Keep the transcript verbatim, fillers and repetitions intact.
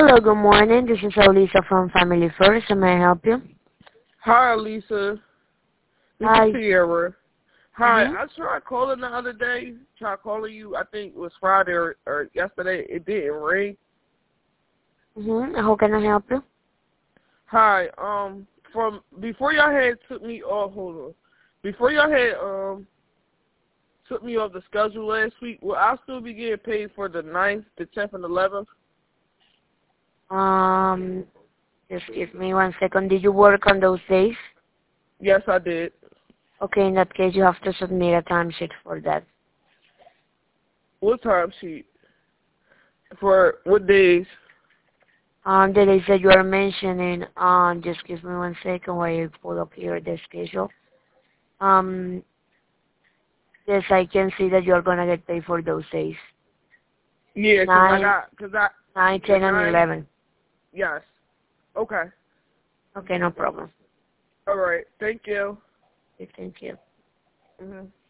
Hello, good morning. This is Elisa from Family First. How may I help you? Hi, Lisa. This Hi. is Sierra. Hi, Mm-hmm. I tried calling the other day. Tried calling you. I think it was Friday or, or yesterday. It didn't ring. Mm-hmm. How can I help you? Hi. Um, from before y'all had took me off. Hold on. Before y'all had um took me off the schedule last week. Will I still be getting paid for the ninth, the tenth, and eleventh? Um, just give me one second. Did you work on those days? Yes, I did. Okay, in that case, you have to submit a timesheet for that. What time sheet? For what days? Um, the days that you are mentioning, um, just give me one second while you pull up here the schedule. Um, yes, I can see that you are gonna get paid for those days. Yeah, 'cause I Nine, got, cause I, nine, the ten, and nine, eleven. yes. Okay. Okay, no problem. All right. Thank you. Okay, thank you. Mhm.